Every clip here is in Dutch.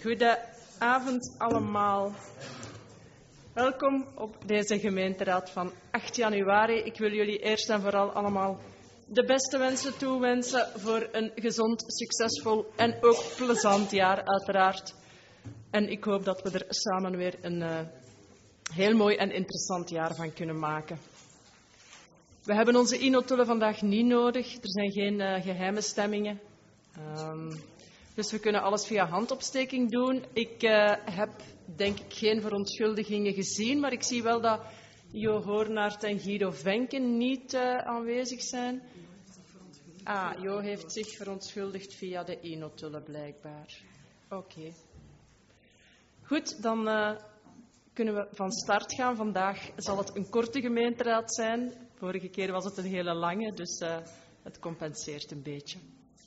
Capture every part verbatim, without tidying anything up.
Goedenavond allemaal. Welkom op deze gemeenteraad van acht januari. Ik wil jullie eerst en vooral allemaal de beste wensen toewensen voor een gezond, succesvol en ook plezant jaar uiteraard. En ik hoop dat we er samen weer een uh, heel mooi en interessant jaar van kunnen maken. We hebben onze e-notulen vandaag niet nodig. Er zijn geen uh, geheime stemmingen. Um, dus we kunnen alles via handopsteking doen. Ik uh, heb denk ik geen verontschuldigingen gezien, maar ik zie wel dat Jo Hoornaert en Guido Venken niet uh, aanwezig zijn. Ah, Jo heeft zich verontschuldigd via de e-notulen blijkbaar. Oké. Okay. Goed, dan uh, kunnen we van start gaan. Vandaag zal het een korte gemeenteraad zijn. Vorige keer was het een hele lange, dus uh, het compenseert een beetje.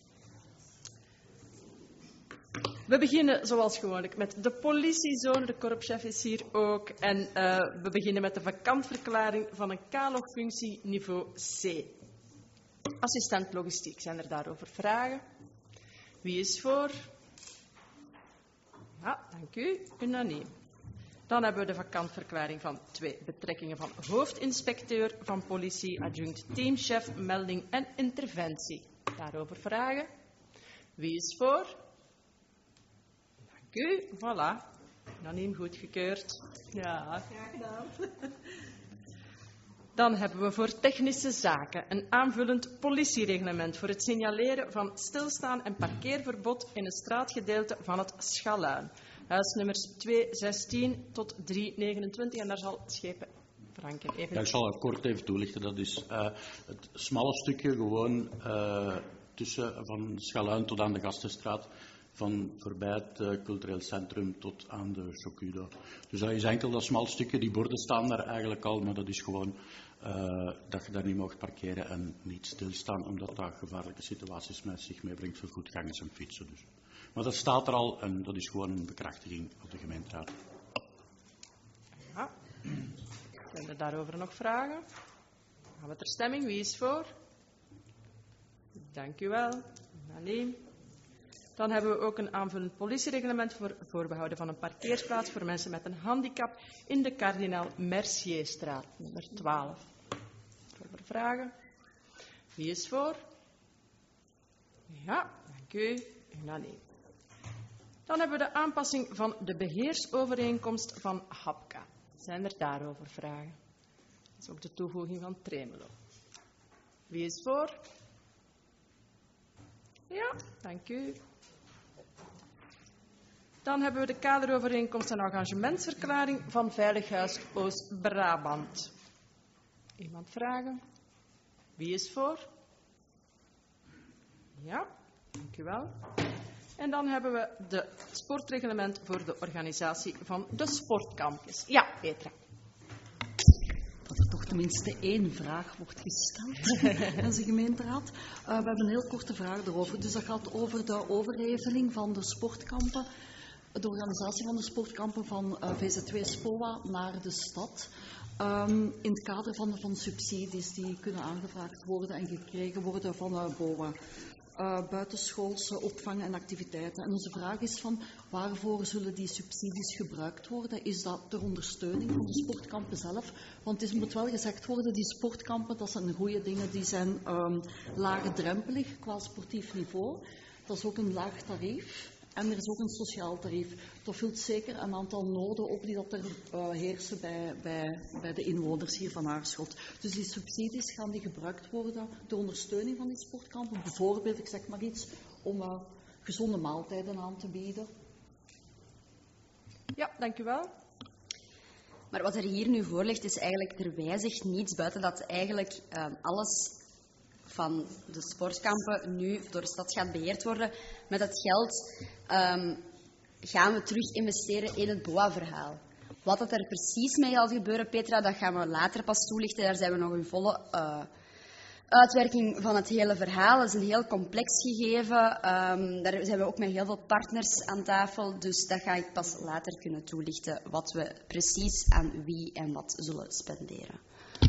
We beginnen zoals gewoonlijk met de politiezone. De korpschef is hier ook. En uh, we beginnen met de vakantverklaring van een K-logfunctie niveau C. Assistent logistiek, zijn er daarover vragen? Wie is voor? Ja, dank u. Unaniem. Dan hebben we de vakantverklaring van twee betrekkingen van hoofdinspecteur van politie, adjunct teamchef, melding en interventie. Daarover vragen? Wie is voor? Dank u. Voilà. Unaniem goedgekeurd. Ja, graag gedaan. Dan hebben we voor technische zaken een aanvullend politiereglement voor het signaleren van stilstaan en parkeerverbod in een straatgedeelte van het Schaluin. Huisnummers twee zestien tot drie negenentwintig en daar zal Schepen Franken even... Ja, ik zal het kort even toelichten. Dat is uh, het smalle stukje gewoon uh, tussen van Schaluin tot aan de Gastenstraat, van voorbij het uh, cultureel centrum tot aan de Chocudo. Dus dat is enkel dat smal stukje. Die borden staan daar eigenlijk al, maar dat is gewoon uh, dat je daar niet mag parkeren en niet stilstaan, omdat dat gevaarlijke situaties met zich meebrengt voor voetgangers en fietsen. Dus. Maar dat staat er al en dat is gewoon een bekrachtiging op de gemeenteraad. Ja. Zijn er daarover nog vragen? Gaan we ter stemming. Wie is voor? Dank u wel. Unaniem. Dan hebben we ook een aanvullend politiereglement voor voorbehouden van een parkeerplaats voor mensen met een handicap in de Kardinaal Mercierstraat, nummer twaalf. Over vragen? Wie is voor? Ja, dank u. Unaniem. Dan hebben we de aanpassing van de beheersovereenkomst van Hapka. Zijn er daarover vragen? Dat is ook de toevoeging van Tremelo. Wie is voor? Ja, dank u. Dan hebben we de kaderovereenkomst en engagementsverklaring van Veilig Huis Oost-Brabant. Iemand vragen? Wie is voor? Ja, dank u wel. En dan hebben we de sportreglement voor de organisatie van de sportcampus. Ja, Petra. Dat er toch tenminste één vraag wordt gesteld in de gemeenteraad. Uh, we hebben een heel korte vraag erover. Dus dat gaat over de overheveling van de sportkampen, de organisatie van de sportkampen van uh, V Z W SPOA naar de stad. Um, in het kader van, van subsidies die kunnen aangevraagd worden en gekregen worden van uh, B O A. Uh, buitenschoolse opvang en activiteiten. En onze vraag is van waarvoor zullen die subsidies gebruikt worden? Is dat ter ondersteuning van de sportkampen zelf? Want het moet wel gezegd worden, die sportkampen, dat zijn goede dingen, die zijn um, laagdrempelig qua sportief niveau. Dat is ook een laag tarief. En er is ook een sociaal tarief. Dat vult zeker een aantal noden op die dat er uh, heersen bij, bij, bij de inwoners hier van Aarschot. Dus die subsidies gaan die gebruikt worden ter ondersteuning van die sportkampen. Bijvoorbeeld, ik zeg maar iets, om uh, gezonde maaltijden aan te bieden. Ja, dank u wel. Maar wat er hier nu voor ligt, is eigenlijk, er wijzigt niets buiten dat eigenlijk uh, alles van de sportkampen nu door de stad gaat beheerd worden. Met dat geld um, gaan we terug investeren in het B O A-verhaal. Wat dat er precies mee gaat gebeuren, Petra, dat gaan we later pas toelichten. Daar zijn we nog in volle uh, uitwerking van het hele verhaal. Dat is een heel complex gegeven. Um, daar zijn we ook met heel veel partners aan tafel. Dus dat ga ik pas later kunnen toelichten, wat we precies aan wie en wat zullen spenderen.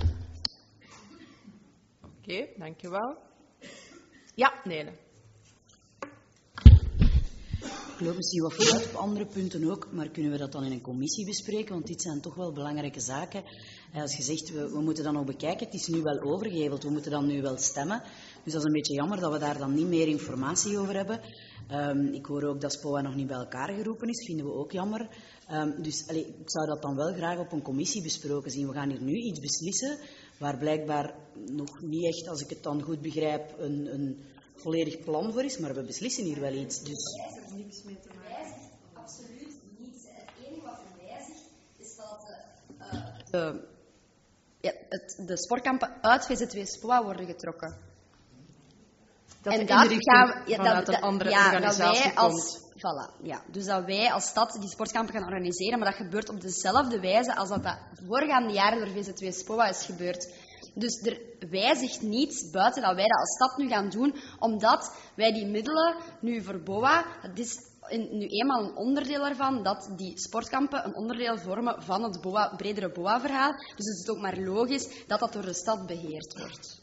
Oké, okay, dankjewel. Ja, Nele. geloof me zie wat vooruit op andere punten ook, maar kunnen we dat dan in een commissie bespreken? Want dit zijn toch wel belangrijke zaken. Als je zegt, we, we moeten dan nog bekijken, het is nu wel overgeheveld, we moeten dan nu wel stemmen. Dus dat is een beetje jammer dat we daar dan niet meer informatie over hebben. Um, ik hoor ook dat S P O A nog niet bij elkaar geroepen is, vinden we ook jammer. Um, dus allee, ik zou dat dan wel graag op een commissie besproken zien. We gaan hier nu iets beslissen waar blijkbaar nog niet echt, als ik het dan goed begrijp, een, een volledig plan voor is, maar we beslissen hier wel iets. Dus... Er niks mee te maken. Absoluut niets. Het enige wat er wijzigt is dat uh, de, ja, het, de sportkampen uit V Z W S P O A worden getrokken. Dat en de dat inrichting gaan we, ja, vanuit dat, een andere ja, organisatie dat wij als, komt. Voilà, ja. Dus dat wij als stad die sportkampen gaan organiseren, maar dat gebeurt op dezelfde wijze als dat, dat voorgaande jaren door V Z W S P O A is gebeurd. Dus er wijzigt niets buiten dat wij dat als stad nu gaan doen, omdat wij die middelen nu voor B O A, het is nu eenmaal een onderdeel ervan, dat die sportkampen een onderdeel vormen van het B O A, bredere B O A-verhaal. Dus het is ook maar logisch dat dat door de stad beheerd wordt.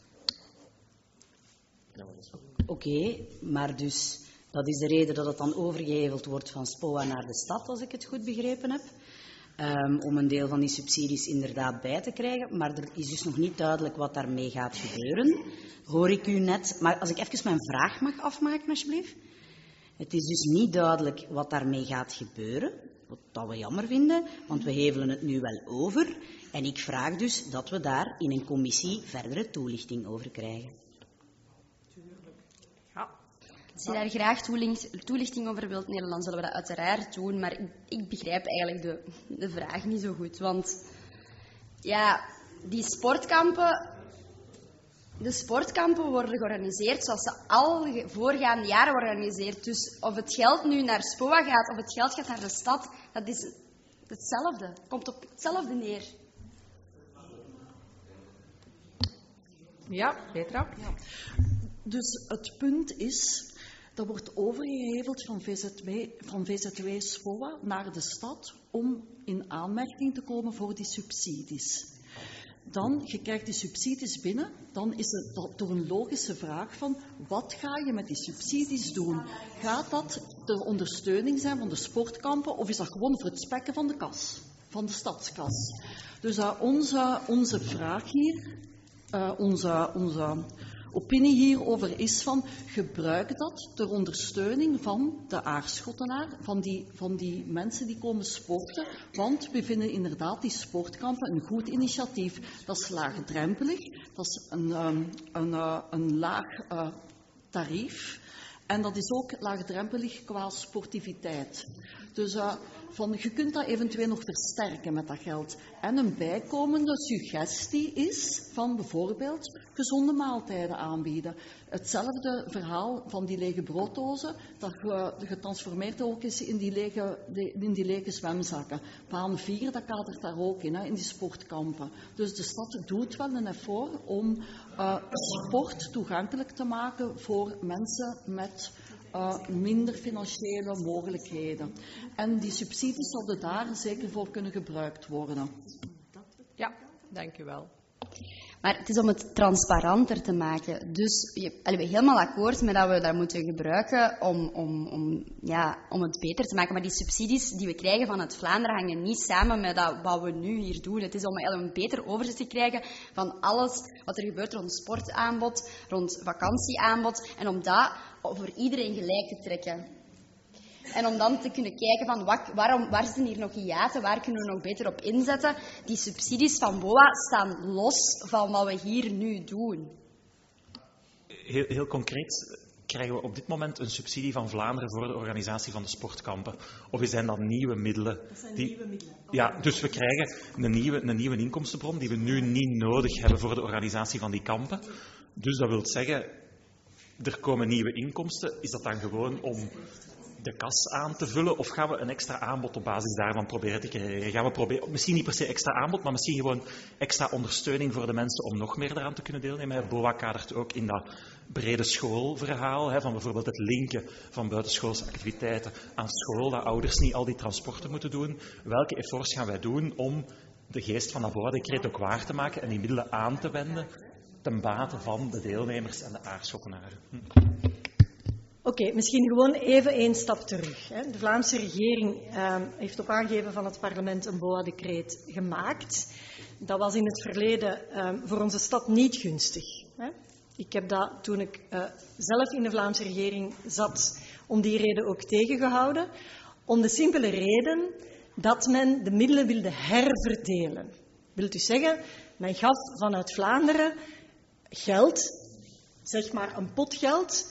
Oké, okay, maar dus dat is de reden dat het dan overgeheveld wordt van S P O A naar de stad, als ik het goed begrepen heb. Um, om een deel van die subsidies inderdaad bij te krijgen. Maar er is dus nog niet duidelijk wat daarmee gaat gebeuren. Hoor ik u net... Maar als ik even mijn vraag mag afmaken, alsjeblieft. Het is dus niet duidelijk wat daarmee gaat gebeuren. Wat we jammer vinden, want we hevelen het nu wel over. En ik vraag dus dat we daar in een commissie verdere toelichting over krijgen. Als je daar graag toelichting over wilt, nee, dan zullen we dat uiteraard doen. Maar ik, ik begrijp eigenlijk de, de vraag niet zo goed. Want ja, die sportkampen... De sportkampen worden georganiseerd zoals ze al voorgaande jaren worden georganiseerd. Dus of het geld nu naar S P O A gaat, of het geld gaat naar de stad, dat is hetzelfde. Het komt op hetzelfde neer. Ja, Petra? Ja. Dus het punt is... Dat wordt overgeheveld van V Z W, van V Z W S P O A naar de stad om in aanmerking te komen voor die subsidies. Dan, je krijgt die subsidies binnen, dan is het toch een logische vraag van, wat ga je met die subsidies doen? Gaat dat de ondersteuning zijn van de sportkampen of is dat gewoon voor het spekken van de kas, van de stadskas? Dus uh, onze, onze vraag hier, uh, onze... onze opinie hierover is van, gebruik dat ter ondersteuning van de Aarschottenaar, van die, van die mensen die komen sporten, want we vinden inderdaad die sportkampen een goed initiatief. Dat is laagdrempelig, dat is een, um, een, uh, een laag uh, tarief en dat is ook laagdrempelig qua sportiviteit. Dus uh, van, je kunt dat eventueel nog versterken met dat geld. En een bijkomende suggestie is van bijvoorbeeld gezonde maaltijden aanbieden. Hetzelfde verhaal van die lege brooddozen, dat getransformeerd ook is in die lege, in die lege zwemzakken. Paan vier, dat kadert daar ook in, hè, in die sportkampen. Dus de stad doet wel een effort om uh, sport toegankelijk te maken voor mensen met... Uh, minder financiële mogelijkheden. En die subsidies zouden daar zeker voor kunnen gebruikt worden. Ja, dank u wel. Maar het is om het transparanter te maken. Dus je, allee, we zijn helemaal akkoord met dat we dat moeten gebruiken om, om, om, ja, om het beter te maken. Maar die subsidies die we krijgen van het Vlaanderen hangen niet samen met dat, wat we nu hier doen. Het is om een beter overzicht te krijgen van alles wat er gebeurt rond sportaanbod, rond vakantieaanbod. En om dat voor iedereen gelijk te trekken. En om dan te kunnen kijken van wat, waarom, waar zitten hier nog hiaten, waar kunnen we nog beter op inzetten. Die subsidies van B O A staan los van wat we hier nu doen. Heel, heel concreet krijgen we op dit moment een subsidie van Vlaanderen voor de organisatie van de sportkampen. Of zijn dat nieuwe middelen? Dat zijn die... nieuwe middelen. Ja, dus we krijgen een nieuwe, een nieuwe inkomstenbron die we nu niet nodig hebben voor de organisatie van die kampen. Dus dat wil zeggen, er komen nieuwe inkomsten. Is dat dan gewoon om de kas aan te vullen, of gaan we een extra aanbod op basis daarvan proberen te creëren? Gaan we proberen, misschien niet per se extra aanbod, maar misschien gewoon extra ondersteuning voor de mensen om nog meer eraan te kunnen deelnemen. B O A kadert ook in dat brede schoolverhaal, hè, van bijvoorbeeld het linken van buitenschoolse activiteiten aan school, dat ouders niet al die transporten moeten doen. Welke efforts gaan wij doen om de geest van dat B O A-decreet ook waar te maken en die middelen aan te wenden ten bate van de deelnemers en de Aarschottenaren? Hm. Oké, okay, misschien gewoon even één stap terug. Hè. De Vlaamse regering uh, heeft op aangeven van het parlement een B O A-decreet gemaakt. Dat was in het verleden uh, voor onze stad niet gunstig. Hè. Ik heb dat toen ik uh, zelf in de Vlaamse regering zat, om die reden ook tegengehouden. Om de simpele reden dat men de middelen wilde herverdelen. Wil dus zeggen, men gaf vanuit Vlaanderen geld, zeg maar een pot geld.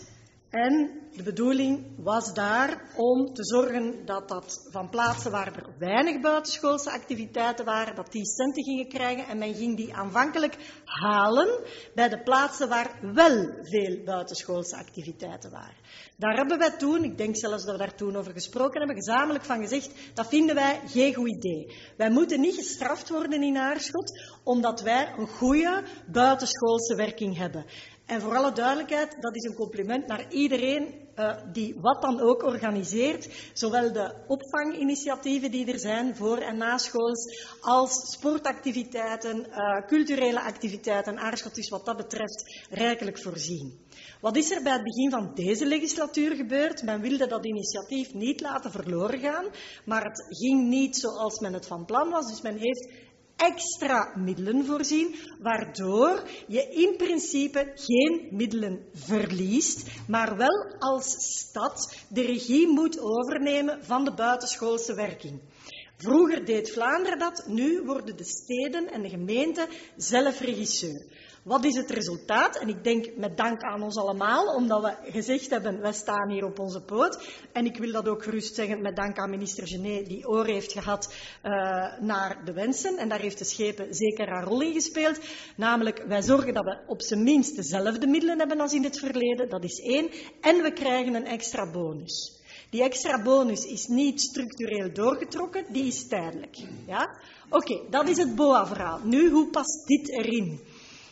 En de bedoeling was daar om te zorgen dat dat van plaatsen waar er weinig buitenschoolse activiteiten waren, dat die centen gingen krijgen. En men ging die aanvankelijk halen bij de plaatsen waar wel veel buitenschoolse activiteiten waren. Daar hebben wij toen, ik denk zelfs dat we daar toen over gesproken hebben, gezamenlijk van gezegd, dat vinden wij geen goed idee. Wij moeten niet gestraft worden in Aarschot, omdat wij een goede buitenschoolse werking hebben. En voor alle duidelijkheid, dat is een compliment naar iedereen uh, die wat dan ook organiseert. Zowel de opvanginitiatieven die er zijn voor en naschools, als sportactiviteiten, uh, culturele activiteiten. Aarschot is wat dat betreft rijkelijk voorzien. Wat is er bij het begin van deze legislatuur gebeurd? Men wilde dat initiatief niet laten verloren gaan, maar het ging niet zoals men het van plan was. Dus men heeft extra middelen voorzien, waardoor je in principe geen middelen verliest, maar wel als stad de regie moet overnemen van de buitenschoolse werking. Vroeger deed Vlaanderen dat, nu worden de steden en de gemeenten zelf regisseur. Wat is het resultaat? En ik denk met dank aan ons allemaal, omdat we gezegd hebben, wij staan hier op onze poot. En ik wil dat ook gerust zeggen met dank aan minister Genet, die oor heeft gehad uh, naar de wensen. En daar heeft de schepen zeker haar rol in gespeeld. Namelijk, wij zorgen dat we op zijn minst dezelfde middelen hebben als in het verleden. Dat is één. En we krijgen een extra bonus. Die extra bonus is niet structureel doorgetrokken, die is tijdelijk. Ja? Oké, okay, dat is het B O A-verhaal. Nu, hoe past dit erin?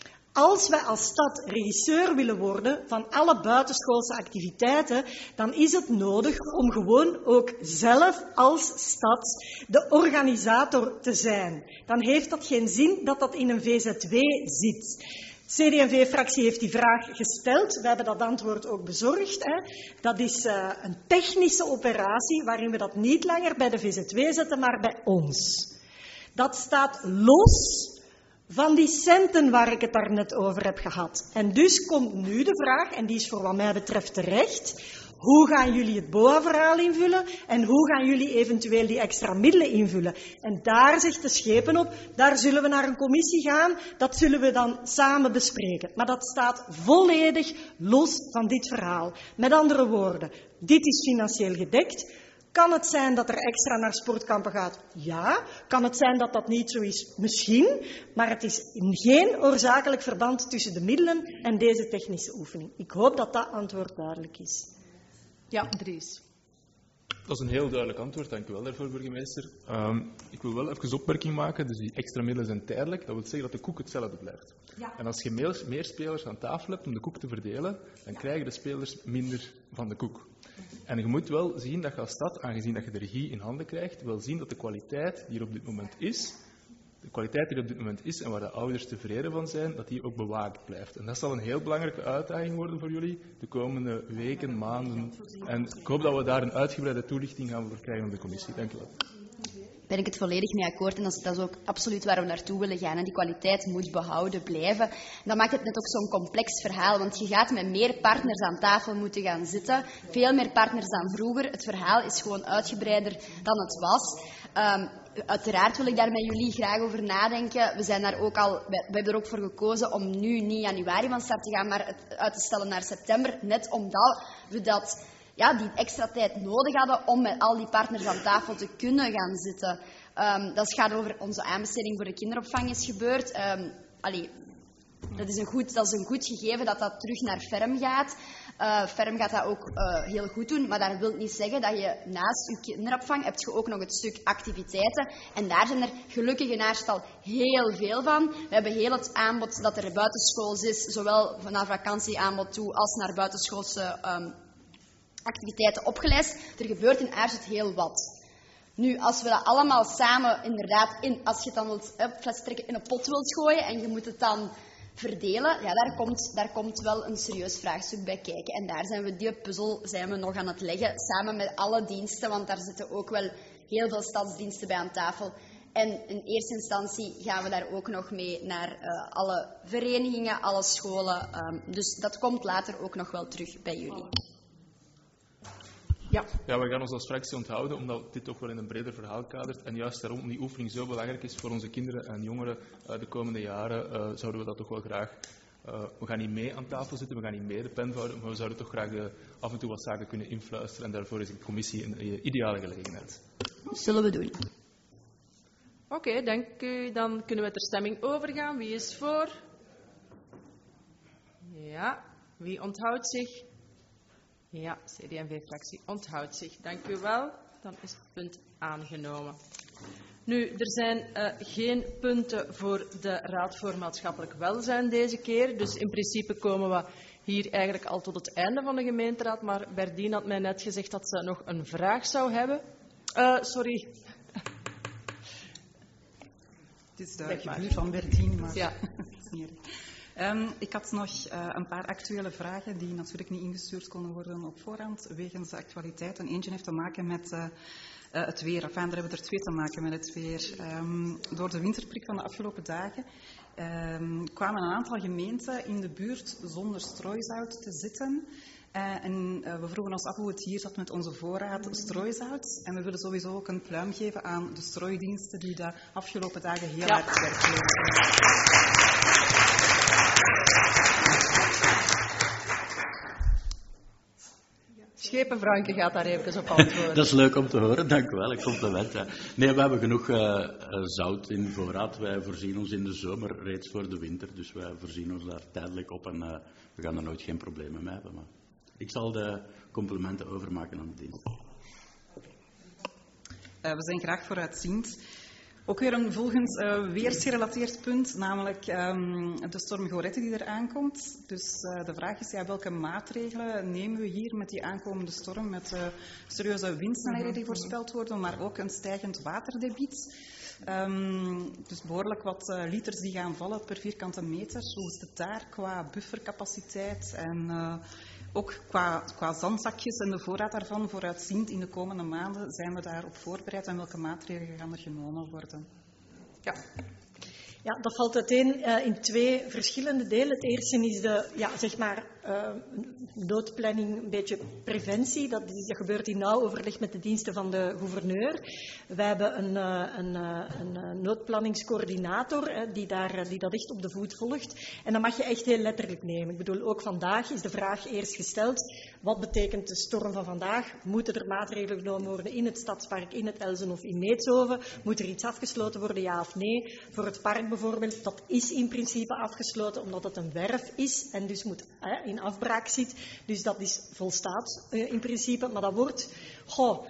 Als wij als stad regisseur willen worden van alle buitenschoolse activiteiten, dan is het nodig om gewoon ook zelf als stad de organisator te zijn. Dan heeft dat geen zin dat dat in een V Z W zit. De C D en V-fractie heeft die vraag gesteld. We hebben dat antwoord ook bezorgd. Hè. Dat is uh, een technische operatie waarin we dat niet langer bij de V Z W zetten, maar bij ons. Dat staat los van die centen waar ik het daarnet over heb gehad. En dus komt nu de vraag, en die is voor wat mij betreft terecht, hoe gaan jullie het B O A-verhaal invullen en hoe gaan jullie eventueel die extra middelen invullen? En daar zegt de schepen op, daar zullen we naar een commissie gaan, dat zullen we dan samen bespreken. Maar dat staat volledig los van dit verhaal. Met andere woorden, dit is financieel gedekt. Kan het zijn dat er extra naar sportkampen gaat? Ja. Kan het zijn dat dat niet zo is? Misschien. Maar het is geen oorzakelijk verband tussen de middelen en deze technische oefening. Ik hoop dat dat antwoord duidelijk is. Ja, Dries. Dat is een heel duidelijk antwoord. Dank u wel daarvoor, burgemeester. Um, ik wil wel even opmerking maken. Dus die extra middelen zijn tijdelijk. Dat wil zeggen dat de koek hetzelfde blijft. Ja. En als je meer, meer spelers aan tafel hebt om de koek te verdelen, dan krijgen de spelers minder van de koek. En je moet wel zien dat je als stad, aangezien dat je de regie in handen krijgt, wel zien dat de kwaliteit die er op dit moment is, de kwaliteit die er op dit moment is en waar de ouders tevreden van zijn, dat die ook bewaakt blijft. En dat zal een heel belangrijke uitdaging worden voor jullie de komende weken, maanden. En ik hoop dat we daar een uitgebreide toelichting gaan voor krijgen op de commissie. Dank u wel. Ben ik het volledig mee akkoord en dat is, dat is ook absoluut waar we naartoe willen gaan. En die kwaliteit moet behouden blijven. En dat maakt het net ook zo'n complex verhaal, want je gaat met meer partners aan tafel moeten gaan zitten. Veel meer partners dan vroeger. Het verhaal is gewoon uitgebreider dan het was. Um, uiteraard wil ik daar met jullie graag over nadenken. We zijn daar ook al, we hebben er ook voor gekozen om nu niet januari van start te gaan, maar het uit te stellen naar september. Net omdat we dat... Ja, die extra tijd nodig hadden om met al die partners aan tafel te kunnen gaan zitten. Um, dat gaat over onze aanbesteding voor de kinderopvang is gebeurd. Um, allee, dat, is een goed, dat is een goed gegeven dat dat terug naar Ferm gaat. Uh, Ferm gaat dat ook uh, heel goed doen, maar dat wil niet zeggen dat je naast je kinderopvang hebt je ook nog het stuk activiteiten. En daar zijn er gelukkig in Aarschot heel veel van. We hebben heel het aanbod dat er buitenschools is, zowel naar vakantieaanbod toe als naar buitenschoolse um, activiteiten opgelijst. Er gebeurt in Aarschot heel wat. Nu, als we dat allemaal samen inderdaad, in, als je het dan wilt, op fles trekken, in een pot wilt gooien en je moet het dan verdelen, ja, daar, komt, daar komt wel een serieus vraagstuk bij kijken. En daar zijn we, die puzzel zijn we nog aan het leggen, samen met alle diensten, want daar zitten ook wel heel veel stadsdiensten bij aan tafel. En in eerste instantie gaan we daar ook nog mee naar uh, alle verenigingen, alle scholen. Um, dus dat komt later ook nog wel terug bij jullie. Ja. ja, we gaan ons als fractie onthouden, omdat dit toch wel in een breder verhaal kadert. En juist daarom, die oefening zo belangrijk is voor onze kinderen en jongeren uh, de komende jaren, uh, zouden we dat toch wel graag... Uh, we gaan niet mee aan tafel zitten, we gaan niet mee de pen vouwen, maar we zouden toch graag de, af en toe wat zaken kunnen influisteren. En daarvoor is de commissie een, een ideale gelegenheid. Zullen we doen. Oké, okay, dank u. Dan kunnen we ter stemming overgaan. Wie is voor? Ja. Wie onthoudt zich? Ja, C D en V-fractie onthoudt zich. Dank u wel. Dan is het punt aangenomen. Nu, er zijn uh, geen punten voor de Raad voor Maatschappelijk Welzijn deze keer. Dus in principe komen we hier eigenlijk al tot het einde van de gemeenteraad. Maar Berdien had mij net gezegd dat ze nog een vraag zou hebben. Uh, sorry. Het is de gebuur van Berdien, maar... Ja. Um, ik had nog uh, een paar actuele vragen die natuurlijk niet ingestuurd konden worden op voorhand wegens de actualiteit. En eentje heeft te maken met uh, uh, het weer. Enfin, daar hebben we er twee te maken met het weer. Um, door de winterprik van de afgelopen dagen um, kwamen een aantal gemeenten in de buurt zonder strooizout te zitten. Uh, en uh, we vroegen ons af hoe het hier zat met onze voorraad strooizout. En we willen sowieso ook een pluim geven aan de strooidiensten die de afgelopen dagen heel ja. hard werk leveren. Schepenvranke gaat daar even op antwoorden. Dat is leuk om te horen, dank u wel. Een compliment. Ja. Nee, we hebben genoeg uh, zout in voorraad. Wij voorzien ons in de zomer reeds voor de winter. Dus wij voorzien ons daar tijdelijk op en uh, we gaan er nooit geen problemen mee hebben. Maar ik zal de complimenten overmaken aan de dienst. Uh, we zijn graag vooruitziend. Ook weer een volgend uh, weersgerelateerd punt, namelijk um, de storm Gorette die er aankomt. Dus uh, de vraag is, ja, welke maatregelen nemen we hier met die aankomende storm, met uh, serieuze windsnelheden die voorspeld worden, maar ook een stijgend waterdebiet. Um, dus behoorlijk wat uh, liters die gaan vallen per vierkante meter. Hoe is het daar qua buffercapaciteit en uh, ook qua, qua zandzakjes en de voorraad daarvan vooruitziend in de komende maanden? Zijn we daarop voorbereid en welke maatregelen gaan er genomen worden? Ja. Ja, dat valt uiteen uh, in twee verschillende delen. Het eerste is de ja, zeg maar, uh, noodplanning, een beetje preventie. Dat, dat gebeurt in nauw overleg met de diensten van de gouverneur. Wij hebben een, uh, een, uh, een noodplanningscoördinator uh, die, daar, uh, die dat echt op de voet volgt. En dat mag je echt heel letterlijk nemen. Ik bedoel, ook vandaag is de vraag eerst gesteld. Wat betekent de storm van vandaag? Moeten er maatregelen genomen worden in het Stadspark, in het Elzen of in Neetshoven? Moet er iets afgesloten worden, ja of nee? Voor het park bijvoorbeeld, dat is in principe afgesloten omdat het een werf is en dus moet, eh, in afbraak zit. Dus dat is volstaat eh, in principe. Maar dat wordt goh,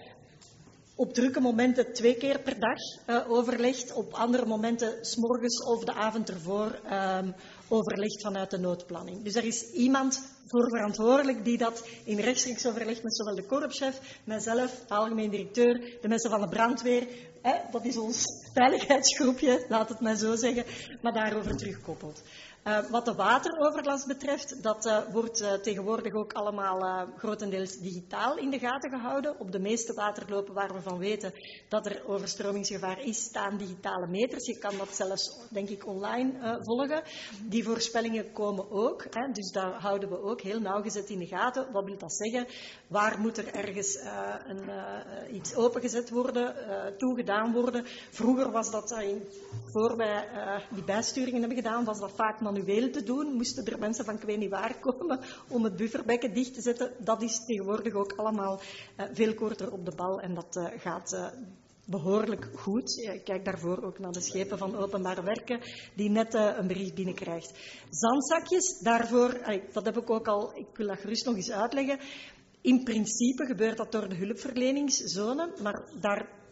op drukke momenten twee keer per dag uh, overlegd. Op andere momenten 's morgens of de avond ervoor um, overlegd vanuit de noodplanning. Dus er is iemand voor verantwoordelijk die dat in rechtstreeks overlegt met zowel de korpschef, mijzelf, de algemeen directeur, de mensen van de brandweer. Eh, dat is ons veiligheidsgroepje, laat het maar zo zeggen, maar daarover terugkoppelt. Uh, wat de wateroverlast betreft, dat uh, wordt uh, tegenwoordig ook allemaal uh, grotendeels digitaal in de gaten gehouden. Op de meeste waterlopen waar we van weten dat er overstromingsgevaar is, staan digitale meters. Je kan dat zelfs, denk ik, online uh, volgen. Die voorspellingen komen ook, hè, dus daar houden we ook heel nauwgezet in de gaten. Wat wil dat zeggen? Waar moet er ergens uh, een, uh, iets opengezet worden, uh, toegedaan worden? Vroeger was dat, uh, in, voor wij uh, die bijsturingen hebben gedaan, was dat vaak manueel te doen. Moesten er mensen van ik weet niet waar komen om het bufferbekken dicht te zetten. Dat is tegenwoordig ook allemaal uh, veel korter op de bal en dat uh, gaat uh, behoorlijk goed. Ik kijk daarvoor ook naar de schepen van openbare werken die net uh, een bericht binnenkrijgt. Zandzakjes, daarvoor, uh, dat heb ik ook al, ik wil dat gerust nog eens uitleggen. In principe gebeurt dat door de hulpverleningszone, maar daar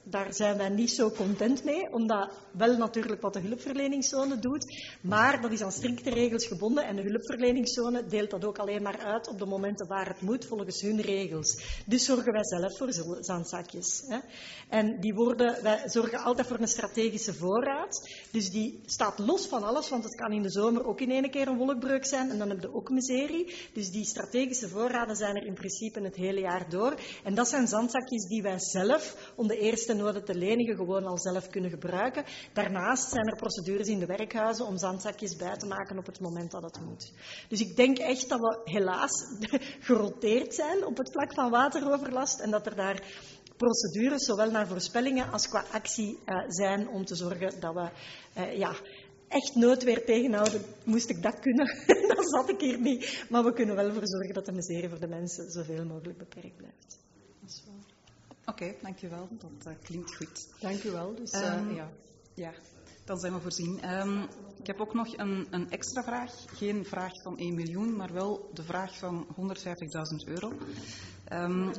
daar zijn wij niet zo content mee, omdat wel natuurlijk wat de hulpverleningszone doet, maar dat is aan strikte regels gebonden en de hulpverleningszone deelt dat ook alleen maar uit op de momenten waar het moet, volgens hun regels. Dus zorgen wij zelf voor zandzakjes. Hè. En die worden, wij zorgen altijd voor een strategische voorraad, dus die staat los van alles, want het kan in de zomer ook in één keer een wolkbreuk zijn en dan heb je ook miserie. Dus die strategische voorraden zijn er in principe het hele jaar door. En dat zijn zandzakjes die wij zelf, om de eerste noden te lenigen, gewoon al zelf kunnen gebruiken. Daarnaast zijn er procedures in de werkhuizen om zandzakjes bij te maken op het moment dat het moet. Dus ik denk echt dat we helaas geroteerd zijn op het vlak van wateroverlast en dat er daar procedures, zowel naar voorspellingen als qua actie, uh, zijn om te zorgen dat we uh, ja, echt noodweer tegenhouden. Moest ik dat kunnen, dan zat ik hier niet. Maar we kunnen wel ervoor zorgen dat de miserie voor de mensen zoveel mogelijk beperkt blijft. Oké, okay, dankjewel. Dat uh, klinkt goed. Dank u wel. Dus, uh, um, ja. ja, dan zijn we voorzien. Um, ik heb ook nog een, een extra vraag. Geen vraag van één miljoen, maar wel de vraag van honderdvijftigduizend euro. Um,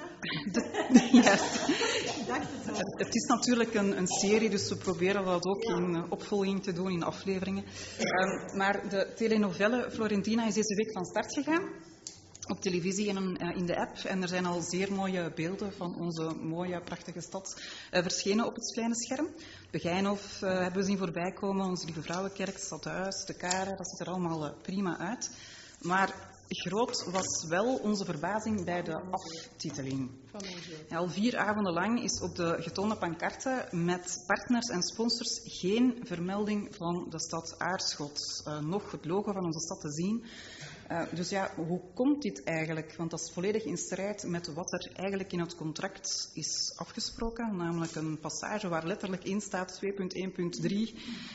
de, yes. het, het is natuurlijk een, een serie, dus we proberen dat ook in uh, opvolging te doen, in afleveringen. Um, maar de telenovelle Florentina is deze week van start gegaan. Op televisie en uh, in de app. En er zijn al zeer mooie beelden van onze mooie, prachtige stad uh, verschenen op het kleine scherm. Begijnhof uh, hebben we zien voorbij komen, onze Lieve Vrouwenkerk, het Stadhuis, de Karen, dat ziet er allemaal uh, prima uit. Maar groot was wel onze verbazing bij de aftiteling. Ja, al vier avonden lang is op de getoonde pancarte met partners en sponsors geen vermelding van de stad Aarschot. Uh, nog het logo van onze stad te zien. Uh, dus ja, hoe komt dit eigenlijk? Want dat is volledig in strijd met wat er eigenlijk in het contract is afgesproken. Namelijk een passage waar letterlijk in staat twee punt één punt drie.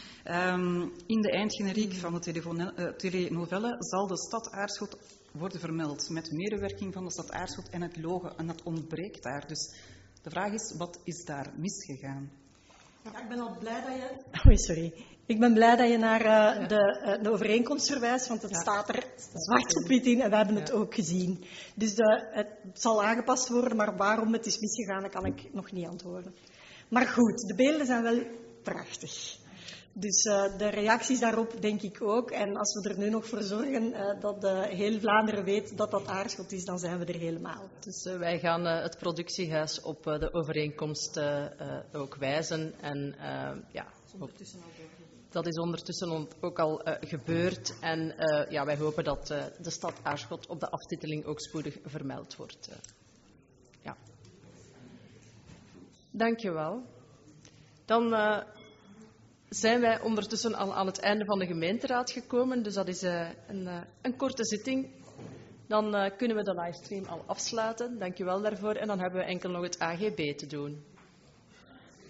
Um, in de eindgeneriek van de uh, telenovelle zal de stad Aarschot worden vermeld met medewerking van de stad Aarschot en het logo. En dat ontbreekt daar. Dus de vraag is, wat is daar misgegaan? Ja, ik ben al blij dat je... Oei, sorry. Ik ben blij dat je naar uh, de, uh, de overeenkomst verwijst, want het ja. staat er zwart op wit in en we hebben het ja. ook gezien. Dus de, het zal aangepast worden, maar waarom het is misgegaan, dat kan ik nog niet antwoorden. Maar goed, de beelden zijn wel prachtig. Dus uh, de reacties daarop denk ik ook. En als we er nu nog voor zorgen uh, dat uh, heel Vlaanderen weet dat dat Aarschot is, dan zijn we er helemaal. Dus uh, wij gaan uh, het productiehuis op uh, de overeenkomst uh, uh, ook wijzen. En uh, ja, op, dat is ondertussen ook al uh, gebeurd. En uh, ja, wij hopen dat uh, de stad Aarschot op de aftiteling ook spoedig vermeld wordt. Uh, ja. Dank je wel. Dan... Uh, zijn wij ondertussen al aan het einde van de gemeenteraad gekomen. Dus dat is uh, een, uh, een korte zitting. Dan uh, kunnen we de livestream al afsluiten. Dank u wel daarvoor. En dan hebben we enkel nog het A G B te doen.